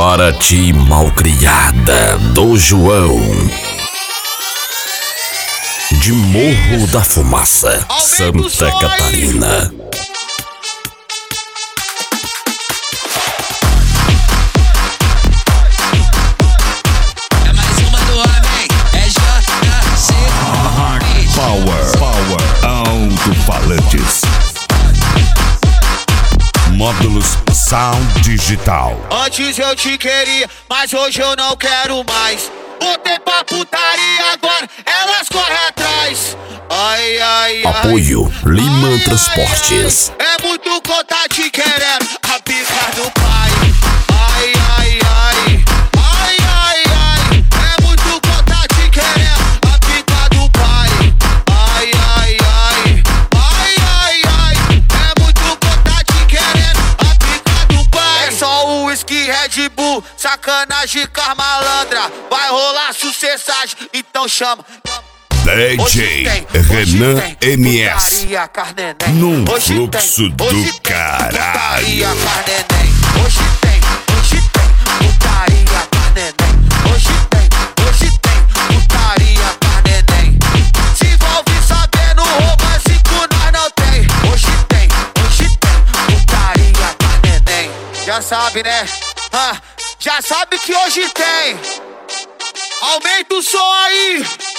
Para ti, malcriada do João, de Morro da Fumaça, Santa Catarina. É mais uma do homem, é JC. Power Alto-Falantes. Módulos Sound Digital. Antes eu te queria, mas hoje eu não quero mais. Botei pra putaria, agora elas correm atrás. Ai, ai, ai. Apoio Lima Transportes. É muito conta te querendo, a pica do pai. Ai, ai, ai. Ai, ai, ai. É muito conta te querendo, a pica do pai. Ai, ai, ai. Ai, ai, ai. É muito conta te querendo, a pica do pai. É só o whisky Red Bull, sacanagem com as malandra. Vai rolar sucessagem, então chama. DJ Renan MS. Num fluxo do caralho. Hoje tem putaria pra neném. Hoje tem putaria pra neném. Se envolve sabendo romance que nós não tem. Hoje tem putaria pra neném. Já sabe, né? Já sabe que hoje tem. Aumenta o som aí.